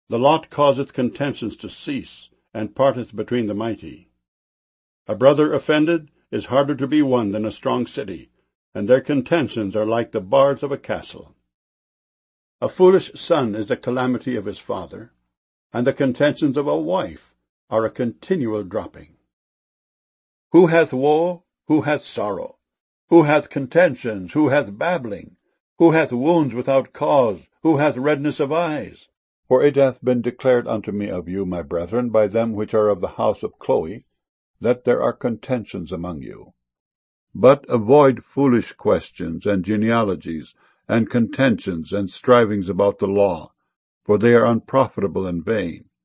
The lot causeth contentions to cease, and parteth between the mighty. A brother offended is harder to be won than a strong city, and their contentions are like the bars of a castle. A foolish son is the calamity of his father, and the contentions of a wife are a continual dropping. Who hath woe? Who hath sorrow? Who hath contentions? Who hath babbling? Who hath wounds without cause? Who hath redness of eyes? For it hath been declared unto me of you, my brethren, by them which are of the house of Chloe, that there are contentions among you. But avoid foolish questions, and genealogies, and contentions, and strivings about the law, for they are unprofitable and vain.